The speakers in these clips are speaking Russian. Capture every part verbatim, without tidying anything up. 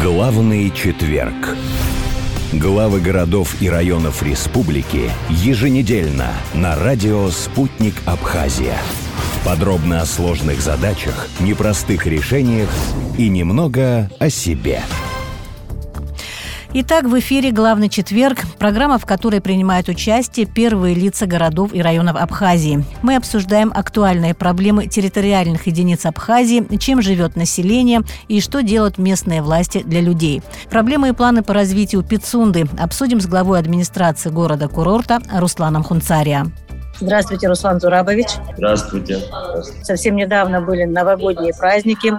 Главный четверг. Главы городов и районов республики еженедельно на радио «Спутник Абхазия». Подробно о сложных задачах, непростых решениях и немного о себе. Итак, в эфире «Главный четверг», программа, в которой принимают участие первые лица городов и районов Абхазии. Мы обсуждаем актуальные проблемы территориальных единиц Абхазии, чем живет население и что делают местные власти для людей. Проблемы и планы по развитию Пицунды обсудим с главой администрации города-курорта Русланом Хунцария. Здравствуйте, Руслан Зурабович. Здравствуйте. Совсем недавно были новогодние праздники.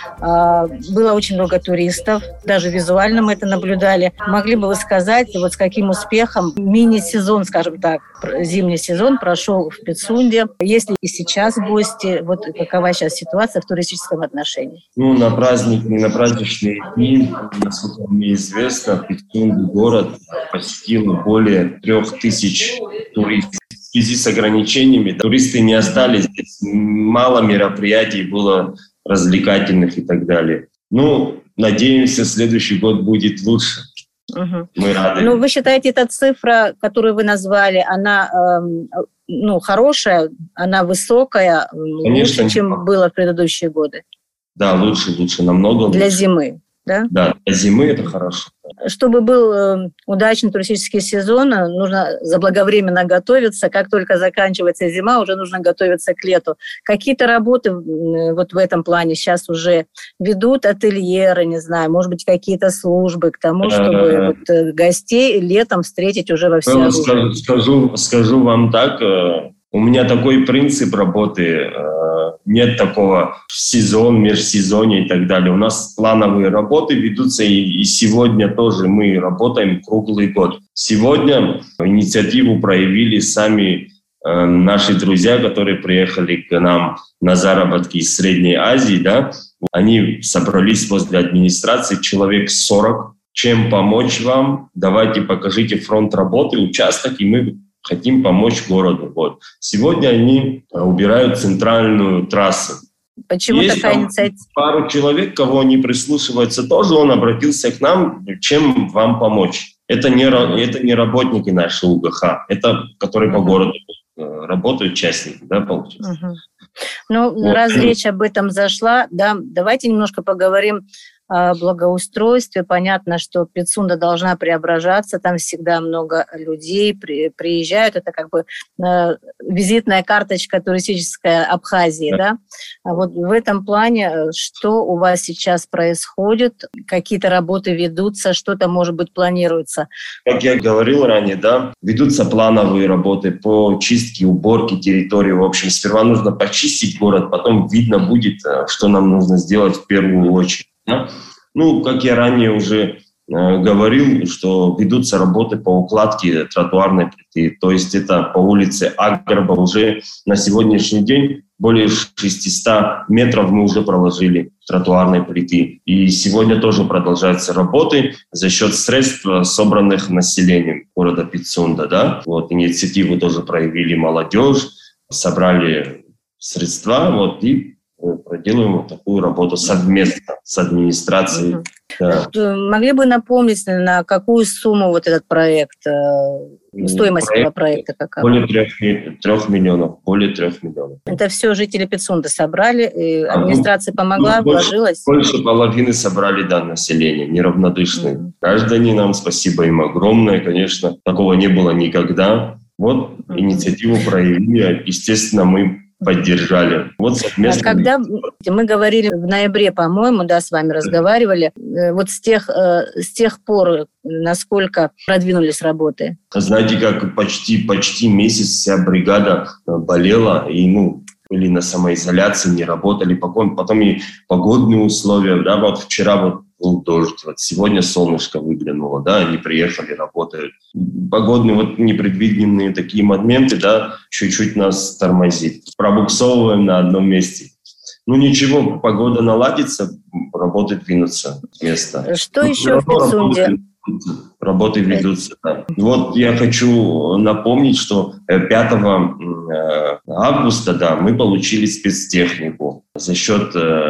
Было очень много туристов. Даже визуально мы это наблюдали. Могли бы вы сказать, вот с каким успехом мини-сезон, скажем так, зимний сезон прошел в Пицунде? Есть ли и сейчас гости? Вот какова сейчас ситуация в туристическом отношении? Ну, на праздник, не на праздничные дни, насколько мне известно, Пицунду город посетило более трех тысяч туристов. В связи с ограничениями туристы не остались, здесь мало мероприятий было развлекательных и так далее. Ну, надеемся, следующий год будет лучше. Угу. Мы рады. Ну, вы считаете, эта цифра, которую вы назвали, она э, ну, хорошая, она высокая, Конечно, лучше, чем было в предыдущие годы? Да, лучше, лучше, намного лучше. Для зимы, да? Да, для зимы это хорошо. Чтобы был э, удачный туристический сезон, нужно заблаговременно готовиться. Как только заканчивается зима, уже нужно готовиться к лету. Какие-то работы э, вот в этом плане сейчас уже ведут ательеры, не знаю, может быть, какие-то службы к тому, чтобы А-а-а. вот, э, гостей летом встретить уже во всеоружии. Скажу, скажу, скажу вам так, э, у меня такой принцип работы. Э, нет такого сезон, межсезонье и так далее. У нас плановые работы ведутся, и, и сегодня тоже мы работаем круглый год. Сегодня инициативу проявили сами э, наши друзья, которые приехали к нам на заработки из Средней Азии. Да? Они собрались возле администрации, человек сорок. Чем помочь вам? Давайте покажите фронт работы, участок, и мы хотим помочь городу. Вот. Сегодня они убирают центральную трассу. Почему Есть такая инициатива? Пару человек, кого они прислушиваются, тоже он обратился к нам, чем вам помочь. Это не, это не работники нашей УГХ, это которые по городу работают, частники, да, получается. Угу. Ну, вот. Раз речь об этом зашла, да, давайте немножко поговорим о благоустройстве. Понятно, что Пицунда должна преображаться, там всегда много людей при, приезжают, это как бы э, визитная карточка туристическая Абхазии, да. да? А вот в этом плане, что у вас сейчас происходит, какие-то работы ведутся, что-то, может быть, планируется? Как я говорил ранее, да, ведутся плановые работы по чистке, уборке территории. В общем, сперва нужно почистить город, потом видно будет, что нам нужно сделать в первую очередь. Да? Ну, как я ранее уже э, говорил, что ведутся работы по укладке тротуарной плиты. То есть это по улице Аграба уже на сегодняшний день более шестьсот метров мы уже проложили тротуарной плиты. И сегодня тоже продолжаются работы за счет средств, собранных населением города Пицунда. Да? Вот, инициативу тоже проявили молодежь, собрали средства, вот, и проделаем вот такую работу совместно с администрацией. Угу. Да. Могли бы напомнить, на какую сумму вот этот проект, стоимость проект, этого проекта какая? Более трех, трех миллионов. Более трех миллионов. Это все жители Пицунды собрали, и а, администрация ну, помогла, ну, вложилась? Больше, больше половины собрали, да, население, неравнодушные. Mm-hmm. Гражданинам спасибо им огромное, конечно. Такого не было никогда. Вот mm-hmm. инициативу проявили, естественно, мы поддержали. Вот совместно. Когда мы говорили в ноябре, по-моему, да, с вами разговаривали, вот с тех, с тех пор, насколько продвинулись работы? Знаете, как почти, почти месяц вся бригада болела, и, ну, были на самоизоляции, не работали, потом и погодные условия, да, вот вчера вот был дождь, вот сегодня солнышко выглянуло, да, они приехали, работают. Погодные вот непредвиденные такие моменты, да, чуть-чуть нас тормозит. Пробуксовываем на одном месте. Ну ничего, погода наладится, работы двинутся с места. Что ну, еще в Пицунде? Работы ведутся. Да. Вот я хочу напомнить, что пятого августа, да, мы получили спецтехнику за счет э,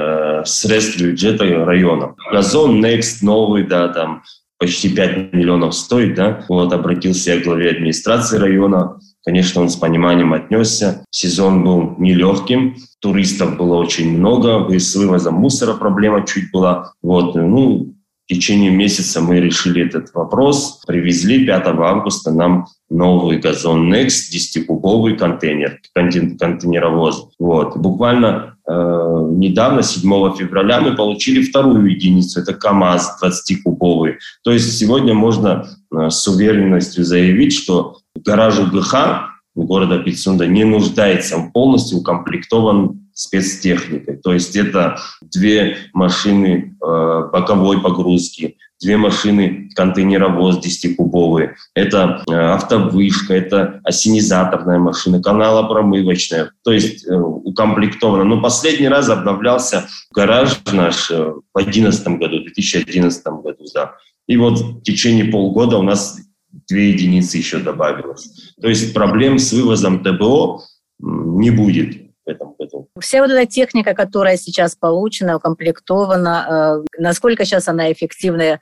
средств бюджета района. Газон Next новый, да, там почти пять миллионов стоит, да. Вот, обратился я к главе администрации района. Конечно, он с пониманием отнесся. Сезон был нелегким, туристов было очень много, и с вывозом мусора проблема чуть была. Вот, ну, в течение месяца мы решили этот вопрос. Привезли пятого августа нам новый газон Next, десятикубовый контейнер, контейнеровоз. Вот. Буквально э, недавно, седьмого февраля, мы получили вторую единицу. Это КАМАЗ двадцатикубовый. То есть сегодня можно э, с уверенностью заявить, что гараж УГХ города Пицунда не нуждается, он полностью укомплектован спецтехникой. То есть это две машины э, боковой погрузки, две машины контейнеровоз десятикубовые, это э, автовышка, это осенизаторная машина, каналопромывочная. То есть э, укомплектовано. Но последний раз обновлялся гараж наш э, в две тысячи одиннадцатом году, в две тысячи одиннадцатом году, да. И вот в течение полгода у нас две единицы еще добавилось. То есть проблем с вывозом ТБО не будет в этом году. Вся вот эта техника, которая сейчас получена, укомплектована, э, насколько сейчас она эффективно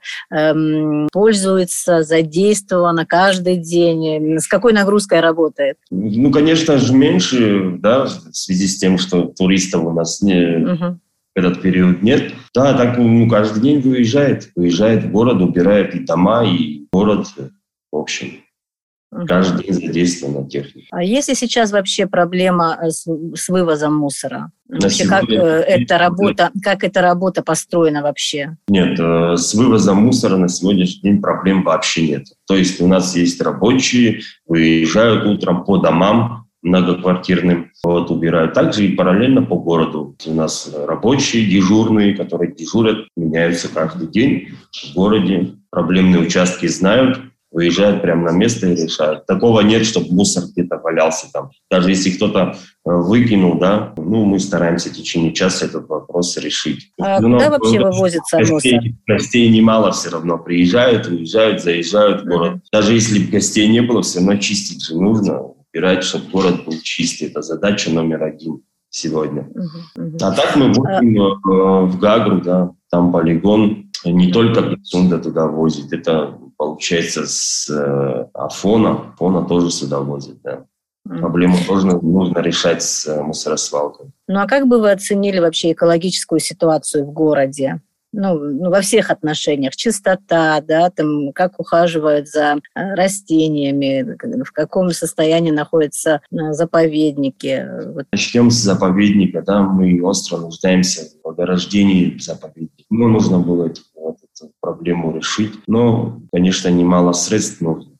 э, пользуется, задействована каждый день, с какой нагрузкой работает? Ну, конечно же, меньше, да, в связи с тем, что туристов у нас не... Угу. В этот период нет. Да, так ну, каждый день выезжает, выезжает в город, убирает и дома, и город, в общем. Угу. Каждый день задействована техника. А есть ли сейчас вообще проблема с, с вывозом мусора? На вообще, как, э, эта работа, как эта работа построена вообще? Нет, э, с вывозом мусора на сегодняшний день проблем вообще нет. То есть у нас есть рабочие, выезжают утром по домам многоквартирным, вот, убирают. Также и параллельно по городу. У нас рабочие, дежурные, которые дежурят, меняются каждый день в городе. Проблемные участки знают, выезжают прямо на место и решают. Такого нет, чтобы мусор где-то валялся там. Даже если кто-то выкинул, да, ну, мы стараемся в течение часа этот вопрос решить. А ну, куда вообще вывозится гостей, мусор? Гостей немало все равно. Приезжают, уезжают, заезжают в город. Mm-hmm. Даже если гостей не было, все равно чистить же нужно. Убирать, чтобы город был чистый. Это задача номер один сегодня. Uh-huh, uh-huh. А так мы возим uh-huh. в Гагру, да, там полигон. Не uh-huh. только Пицунда туда возит, это получается с э, Афона. Афона тоже сюда возит, да. Uh-huh. Проблему тоже нужно решать с э, мусоросвалкой. Ну а как бы вы оценили вообще экологическую ситуацию в городе? Ну, ну, во всех отношениях. Чистота, да, там, как ухаживают за растениями, в каком состоянии находятся заповедники. Вот. Начнем с заповедника, да, мы остро нуждаемся в ограждении заповедника. Ну, нужно было эту, вот, эту проблему решить, но, конечно, немало средств нужно.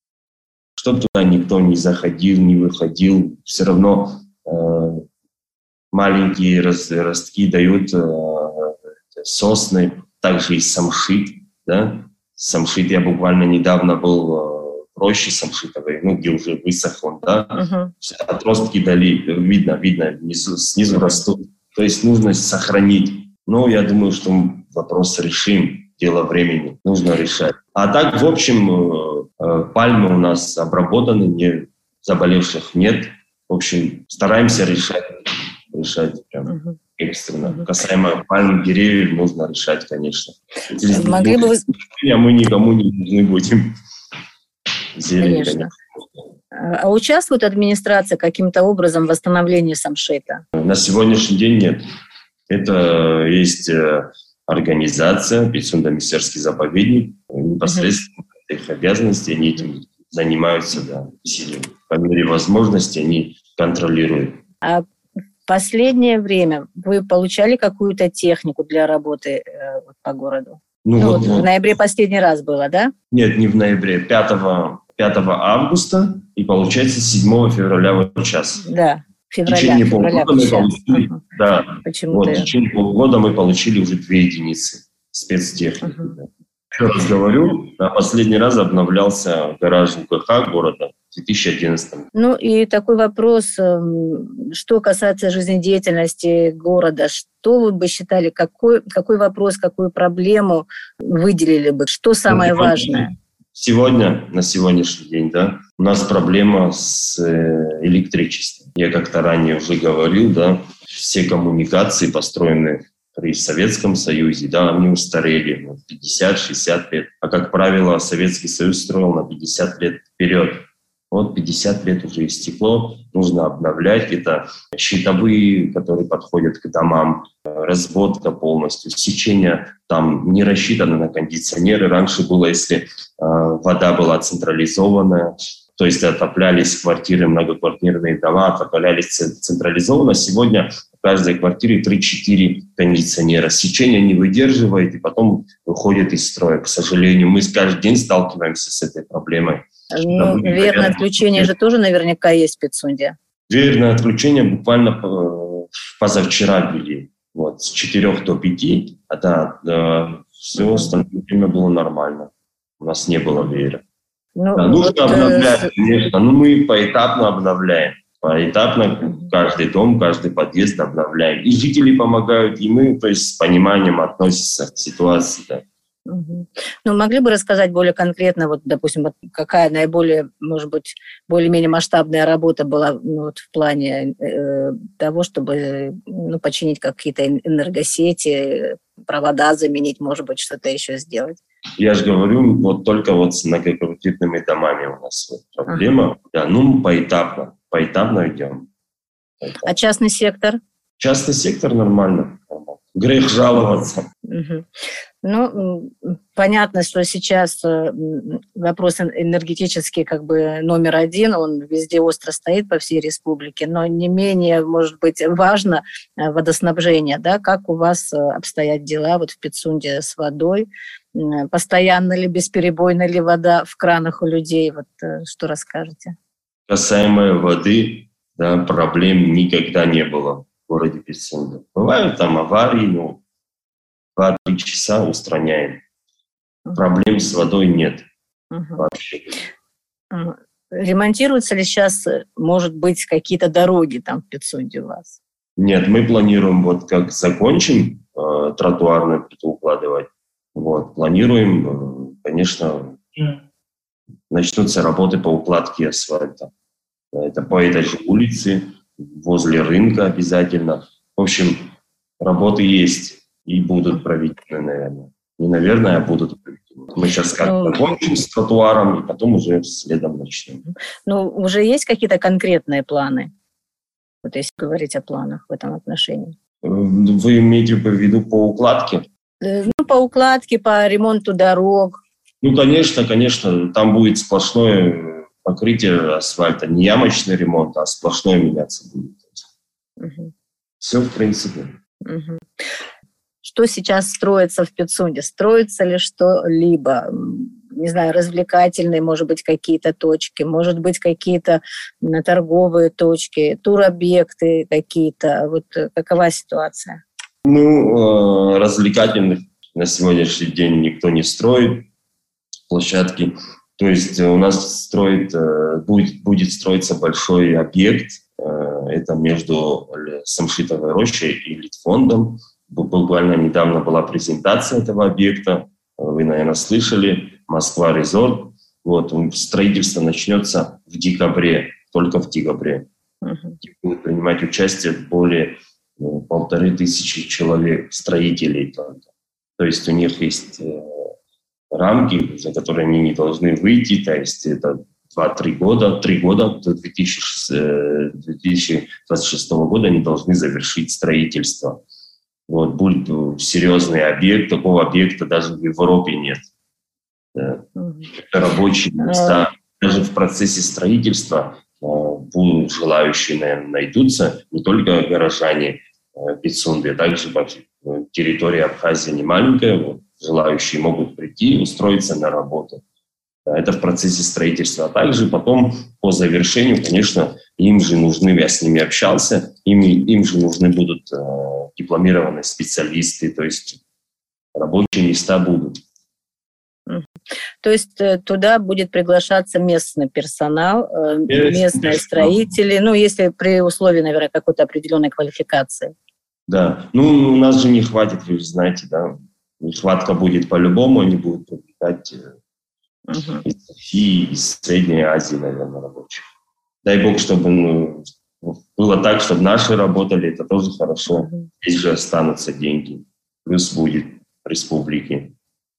Чтобы туда никто не заходил, не выходил, все равно э, маленькие рост, ростки дают э, сосны, также и самшит, да. Самшит, я буквально недавно был э, в роще самшитовой, ну, где уже высох он, да. Uh-huh. Отростки дали, видно, видно, внизу, снизу uh-huh. растут. То есть нужно сохранить. Ну, я думаю, что вопрос решим, дело времени, нужно решать. А так, в общем, э, э, пальмы у нас обработаны, не, заболевших нет. В общем, стараемся решать, решать прям. Uh-huh. Экстренно. Uh-huh. Касаемо пальм, деревьев, нужно решать, конечно. Если Могли бы вы... А мы никому не нужны будем. Зелень, конечно. конечно. А участвует администрация каким-то образом в восстановлении самшита? На сегодняшний день нет. Это есть организация Пицунда-Мисерский заповедник. Непосредственно uh-huh. их обязанности, они этим занимаются, да, по мере возможности они контролируют. А в последнее время вы получали какую-то технику для работы э, по городу? Ну, ну, вот, вот в ноябре последний раз было, да? Нет, не в ноябре, пятого августа и, получается, седьмого февраля вот сейчас. Да, февраля. В течение февраля полгода мы получили, uh-huh. да, Почему-то... вот, в течение полгода мы получили уже две единицы спецтехники. Uh-huh. Да. Еще раз говорю, на последний раз обновлялся гараж УГХ города в две тысячи одиннадцатом. Ну и такой вопрос, что касается жизнедеятельности города, что вы бы считали, какой, какой вопрос, какую проблему выделили бы, что самое сегодня, важное? Сегодня, на сегодняшний день, да, у нас проблема с электричеством. Я как-то ранее уже говорил, да, все коммуникации построены при Советском Союзе, да, они устарели, ну, пятьдесят-шестьдесят лет. А, как правило, Советский Союз строил на пятьдесят лет вперед. Вот пятьдесят лет уже истекло, нужно обновлять. Это щитовые, которые подходят к домам, разводка полностью, сечение там не рассчитано на кондиционеры. Раньше было, если э, вода была централизованная, то есть отоплялись квартиры, многоквартирные дома, отоплялись централизованно. Сегодня в каждой квартире три-четыре кондиционера. Сечение не выдерживает и потом выходит из строя. К сожалению, мы каждый день сталкиваемся с этой проблемой. Ну, дверное отключение же тоже наверняка есть в Пицунде. Дверное отключение буквально позавчера ввели. Вот, с четырех до пяти, а да, да, все остальное время было нормально. У нас не было веера. Ну, да, нужно вот, обновлять, э... конечно, но мы поэтапно обновляем. Поэтапно каждый дом, каждый подъезд обновляем. И жители помогают, и мы, то есть, с пониманием относимся к ситуации. Да. Угу. Ну, могли бы рассказать более конкретно, вот, допустим, вот какая наиболее, может быть, более-менее масштабная работа была, ну, вот, в плане э, того, чтобы, ну, починить какие-то энергосети, провода заменить, может быть, что-то еще сделать? Я же говорю, вот только вот с многоквартирными домами у нас вот проблема. Ага. Да, ну, поэтапно, поэтапно идем. Поэтапно. А частный сектор? Частный сектор нормально. Грех жаловаться. Угу. Ну, понятно, что сейчас вопрос энергетический как бы номер один, он везде остро стоит по всей республике, но не менее, может быть, важно водоснабжение, да, как у вас обстоят дела вот в Пицунде с водой, постоянно ли, бесперебойно ли вода в кранах у людей, вот что расскажете? Касаемо воды, да, проблем никогда не было в городе Пицунда. Бывают там аварии, но два-три часа устраняем. Uh-huh. Проблем с водой нет. Uh-huh. Вообще. Uh-huh. Ремонтируются ли сейчас, может быть, какие-то дороги там в Пицунде у вас? Нет, мы планируем, вот как закончим э, тротуарную плиту укладывать, вот, планируем, э, конечно, uh-huh. начнутся работы по укладке асфальта. Это по этой же улице, возле рынка обязательно. В общем, работы есть. И будут проведены, наверное. Не наверное, а будут проведены. Мы сейчас как-то ну, закончим с тротуаром, и потом уже следом начнем. Ну, уже есть какие-то конкретные планы? Вот если говорить о планах в этом отношении. Вы имеете в виду по укладке? Ну, по укладке, по ремонту дорог. Ну, конечно, конечно. Там будет сплошное покрытие асфальта. Не ямочный ремонт, а сплошное меняться будет. Угу. Все, в принципе. Угу. Что сейчас строится в Пицунде? Строится ли что-либо? Не знаю, развлекательные, может быть, какие-то точки, может быть, какие-то торговые точки, туробъекты какие-то. Вот какова ситуация? Ну, развлекательных на сегодняшний день никто не строит. Площадки. То есть у нас строит, будет, будет строиться большой объект. Это между Самшитовой рощей и Литфондом. Буквально недавно была презентация этого объекта. Вы, наверное, слышали. Москва Резорт. Вот, строительство начнется в декабре, только в декабре. Uh-huh. Будут принимать участие более ну, полторы тысячи человек, строителей только. То есть у них есть э, рамки, за которые они не должны выйти. То есть это два-три года, три года до две тысячи двадцать шестого года они должны завершить строительство. Вот, будет серьезный объект, такого объекта даже в Европе нет. Да. Mm-hmm. Рабочие места. Mm-hmm. Даже в процессе строительства э, будут желающие, наверное, найдутся, не только горожане э, Пицунды, а также по территории Абхазии не маленькая, вот, желающие могут прийти и устроиться на работу. Да, это в процессе строительства. А также потом по завершению, конечно, им же нужны, я с ними общался, им, им же нужны будут э, дипломированные специалисты, то есть рабочие места будут. То есть туда будет приглашаться местный персонал, э, местные строители, ну, если при условии, наверное, какой-то определенной квалификации. Да, ну, у нас же не хватит, вы же знаете, да, нехватка будет по-любому, они будут привлекать э, uh-huh. из России, из Средней Азии, наверное, рабочих. Дай бог, чтобы ну, было так, чтобы наши работали, это тоже хорошо. Здесь же останутся деньги. Плюс будет республики.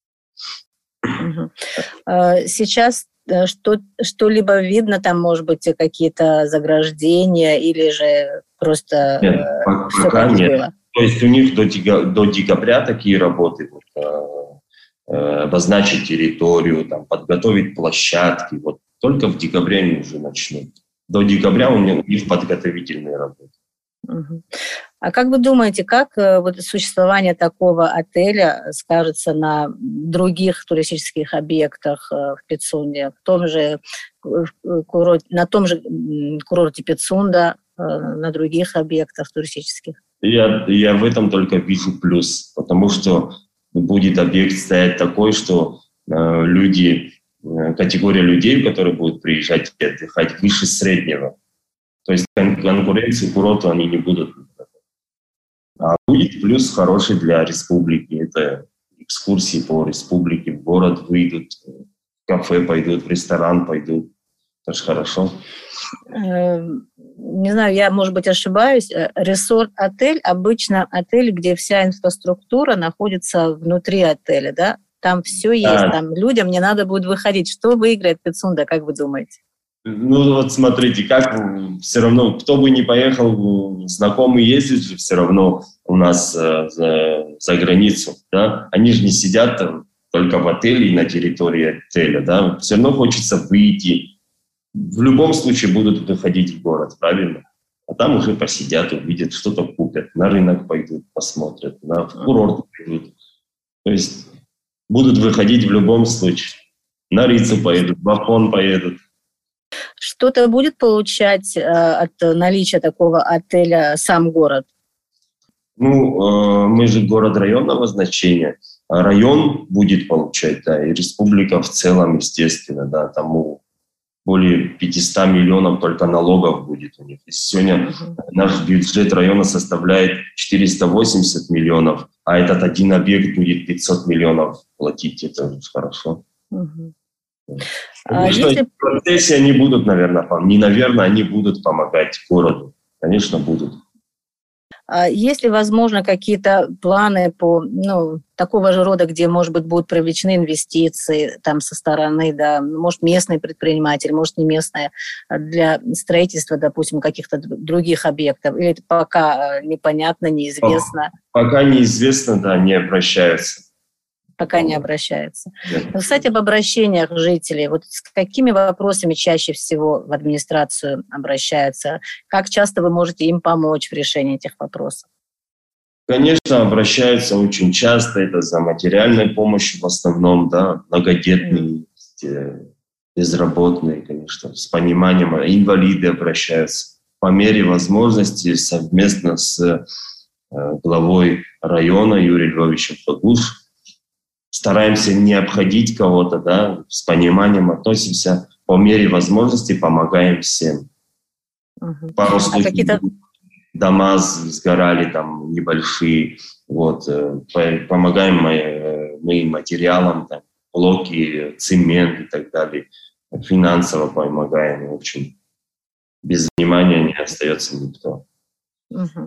Сейчас что, что-либо видно, там, может быть, какие-то заграждения или же просто нет, э, все пока как нет. было? То есть у них до, до декабря такие работы. Вот, э, обозначить территорию, там, подготовить площадки. Вот только в декабре они уже начнут. До декабря у них, у них подготовительные работы. Угу. А как вы думаете, как э, вот существование такого отеля скажется на других туристических объектах э, в Пицунде, в том же курорте, на том же курорте Пицунда, э, на других объектах туристических? Я, я в этом только вижу плюс, потому что будет объект стоять такой, что э, люди, э, категория людей, которые будут приезжать и отдыхать, выше среднего. То есть кон- конкуренции курорту они не будут. А будет плюс хороший для республики. Это экскурсии по республике, в город выйдут, в кафе пойдут, в ресторан пойдут. Это же хорошо. Не знаю, я, может быть, ошибаюсь. Ресорт-отель обычно отель, где вся инфраструктура находится внутри отеля, да? Там все есть, Да. там людям не надо будет выходить. Что выиграет Пицунда, как вы думаете? Ну вот смотрите, как все равно, кто бы ни поехал, знакомые ездят же все равно у нас э, за, за границу, да? Они же не сидят там только в отеле и на территории отеля, да? Все равно хочется выйти. В любом случае будут выходить в город, правильно? А там уже посидят, увидят, что-то купят, на рынок пойдут, посмотрят, да? В курорт пойдут. То есть будут выходить в любом случае. На Рицу поедут, в Афон поедут. Что-то будет получать э, от наличия такого отеля сам город? Ну, э, мы же город районного значения. Район будет получать, да, и республика в целом, естественно, да, там более пятьсот миллионов только налогов будет у них. И сегодня uh-huh. наш бюджет района составляет четыреста восемьдесят миллионов, а этот один объект будет пятьсот миллионов платить. Это уже хорошо. Uh-huh. А если... В процессе они будут, наверное, не наверное, они будут помогать городу. Конечно, будут. А есть ли, возможно, какие-то планы по, ну, такого же рода, где, может быть, будут привлечены инвестиции там со стороны, да, может, местные предприниматели, может, не местные, для строительства, допустим, каких-то других объектов? Или это пока непонятно, неизвестно? Пока неизвестно, да, не обращаются. Пока не обращаются. Но, кстати, об обращениях жителей. Вот с какими вопросами чаще всего в администрацию обращаются? Как часто вы можете им помочь в решении этих вопросов? Конечно, обращаются очень часто. Это за материальной помощью в основном, да, многодетные, mm. безработные, конечно, с пониманием. Инвалиды обращаются. По мере возможности совместно с э, главой района Юрием Львовичем Фагуш стараемся не обходить кого-то, да, с пониманием относимся, по мере возможности помогаем всем. Uh-huh. Пару случаев, а какие-то... дома сгорали там небольшие, вот, помогаем мы, мы материалам, там, блоки, цемент и так далее, финансово помогаем, в общем, без внимания не остается никто. Uh-huh.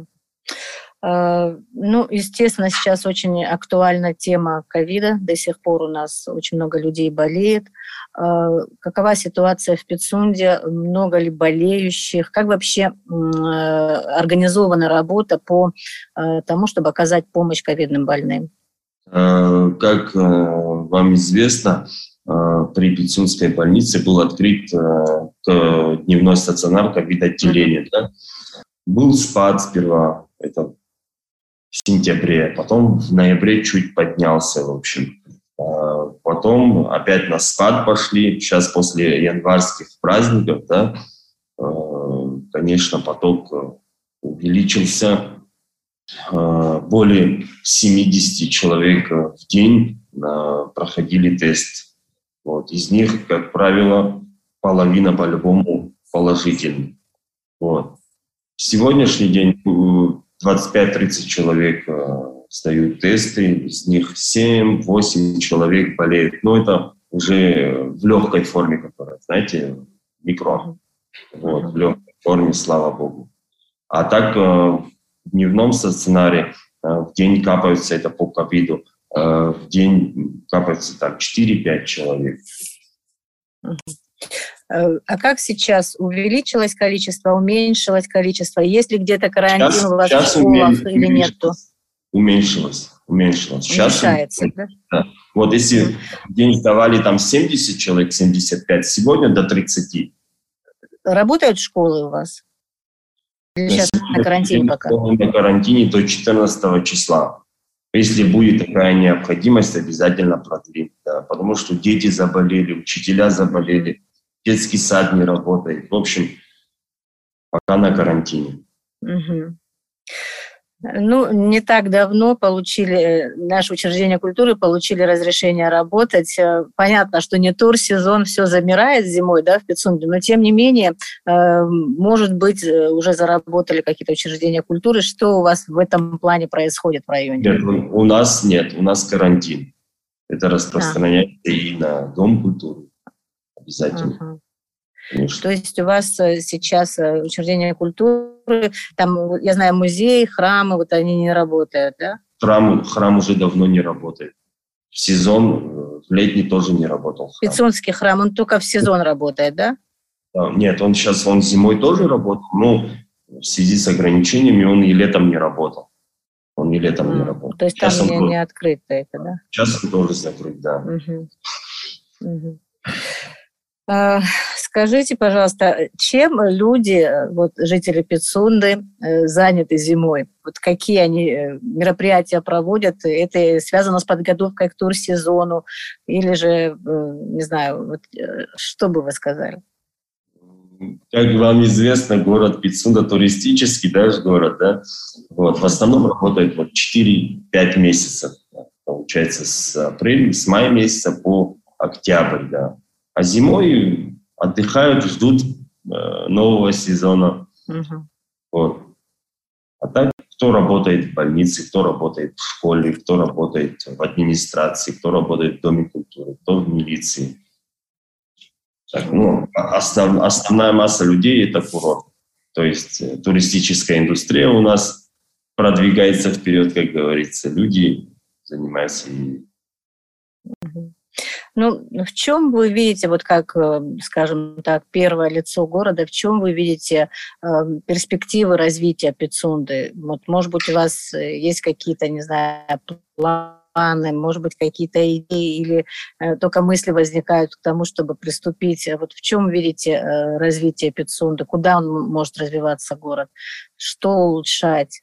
Ну, естественно, сейчас очень актуальна тема ковида. До сих пор у нас очень много людей болеет. Какова ситуация в Пицунде? Много ли болеющих? Как вообще организована работа по тому, чтобы оказать помощь ковидным больным? Как вам известно, при Пицунской больнице был открыт дневной стационар ковид-отделения. Mm-hmm. Да? Был спад сперва, это в сентябре, потом в ноябре чуть поднялся, в общем. Потом опять на спад пошли. Сейчас после январских праздников, да, конечно, поток увеличился. Более семьдесят человек в день проходили тест. Вот. Из них, как правило, половина по-любому положительна. Вот. В сегодняшний день двадцать пять тридцать человек сдают тесты, из них семь-восемь человек болеют. Но это уже в легкой форме, которая, знаете, микро. Вот, в легкой форме, слава богу. А так в дневном стационаре в день капаются, это по ковиду, в день капается так четыре-пять человек. А как сейчас? Увеличилось количество, уменьшилось количество? Есть ли где-то карантин сейчас, у вас в школах или нету? Уменьшилось. Уменьшилось. Сейчас уменьшается, да? Да. Вот если mm. в день сдавали там семьдесят человек, семьдесят пять, сегодня до тридцати. Работают школы у вас? Или сейчас на карантине пока? На карантине до четырнадцатого числа. Если будет такая необходимость, обязательно продлим. Да, потому что дети заболели, учителя заболели, детский сад не работает. В общем, пока на карантине. Угу. Ну, не так давно получили, наше учреждение культуры получили разрешение работать. Понятно, что не турсезон, все замирает зимой, да, в Пицунде, но тем не менее, может быть, уже заработали какие-то учреждения культуры. Что у вас в этом плане происходит в районе? Нет, у нас нет, у нас карантин. Это распространяется а. и на Дом культуры обязательно. Ага. Конечно. То есть у вас сейчас учреждения культуры, там, я знаю, музеи, храмы, вот они не работают, да? Храм, храм уже давно не работает. В сезон, в летний тоже не работал. Храм. Пицунский храм, он только в сезон работает, да? Нет, он сейчас, он зимой тоже работал, но в связи с ограничениями он и летом не работал. Он и летом а, не работал. То есть сейчас там не, не открыто это, да? Сейчас он тоже закрыт, да. Угу. Угу. Скажите, пожалуйста, чем люди, вот, жители Пицунды, заняты зимой? Вот какие они мероприятия проводят? Это связано с подготовкой к турсезону? Или же, не знаю, вот, что бы вы сказали? Как вам известно, город Пицунда туристический, да, город, да? Вот, в основном работает вот четыре-пять месяцев, да, получается, с апреля, с мая месяца по октябрь, да. А зимой отдыхают, ждут э, нового сезона. Uh-huh. Вот. А так, кто работает в больнице, кто работает в школе, кто работает в администрации, кто работает в Доме культуры, кто в милиции. Так, ну, основ, основная масса людей – это курорт. То есть э, туристическая индустрия у нас продвигается вперед, как говорится. Люди занимаются и... Uh-huh. Ну, в чем вы видите, вот как, скажем так, первое лицо города, в чем вы видите э, перспективы развития Пицунды? Вот, может быть, у вас есть какие-то, не знаю, планы, может быть, какие-то идеи или э, только мысли возникают к тому, чтобы приступить? Вот в чем видите э, развитие Пицунды? Куда он может развиваться, город? Что улучшать?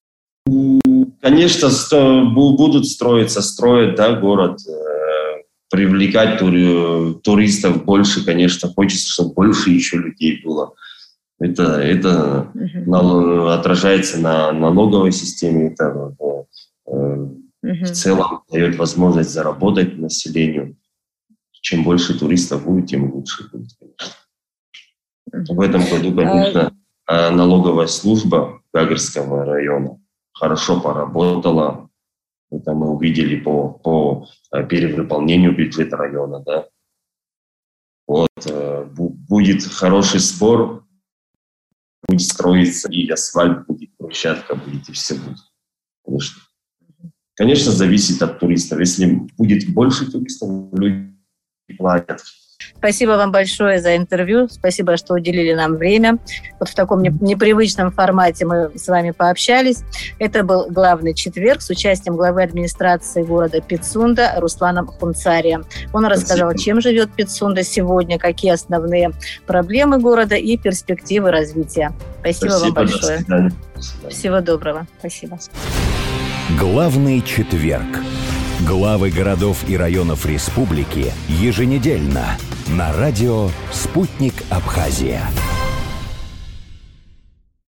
Конечно, сто, будут строиться, строят, да, город, привлекать тури, туристов больше, конечно, хочется, чтобы больше еще людей было. Это, это uh-huh. на, отражается на налоговой системе, это э, uh-huh. в целом дает возможность заработать населению. Чем больше туристов будет, тем лучше будет, конечно. Uh-huh. В этом году, конечно, uh-huh. налоговая служба Гагрского района хорошо поработала. Это мы увидели по, по перевыполнению бюджета района, да. Вот, э, будет хороший сбор, будет строиться и асфальт будет, площадка будет, и все будет. Конечно. Конечно, зависит от туристов. Если будет больше туристов, люди платят. Спасибо вам большое за интервью. Спасибо, что уделили нам время. Вот в таком непривычном формате мы с вами пообщались. Это был «Главный четверг» с участием главы администрации города Пицунда Русланом Хунцарием. Он рассказал, Спасибо. Чем живет Пицунда сегодня, какие основные проблемы города и перспективы развития. Спасибо, Спасибо вам большое. До Всего доброго. Спасибо. «Главный четверг». Главы городов и районов республики еженедельно на радио «Спутник Абхазия».